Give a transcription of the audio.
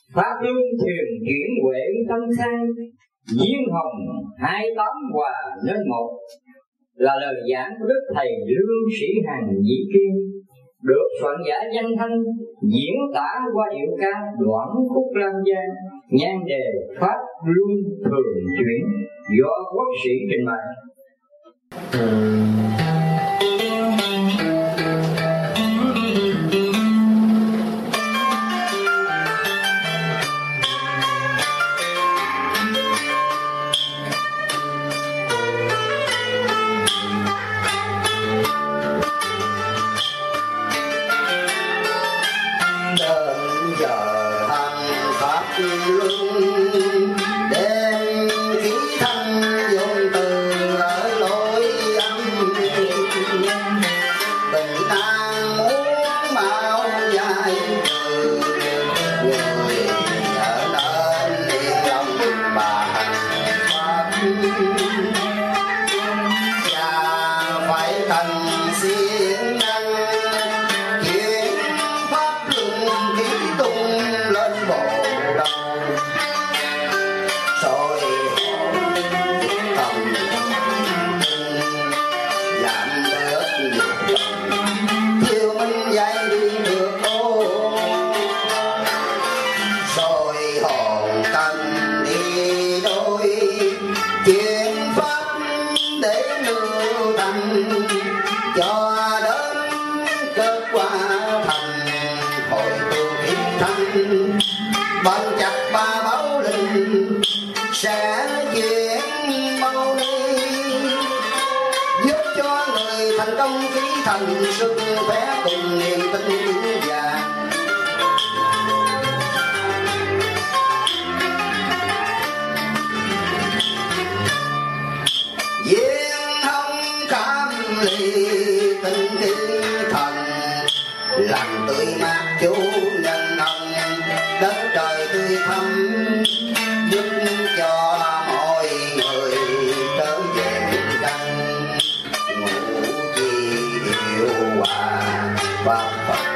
Pháp luân thuyền chuyển huệ tâm sang, duyên hồng 28 hòa nên một, là lời giảng của Đức Thầy Lương Sĩ Hằng Dĩ Kiên, được soạn giả danh thanh diễn tả qua điệu ca đoạn khúc Lam Gia, nhan đề Pháp luân thường chuyển, do Quốc sĩ trình bày. Bằng chặt ba báo linh sẽ diễn mau đi, giúp cho người thành công khí thành, sức khỏe cùng niềm tin vững vàng. Duyên hồng cam ly tình thiên thần, làm tươi mát chú nhân ân, đất trời tươi thắm, giúp cho mọi người trở về căn ngủ chi điều hòa và Phật.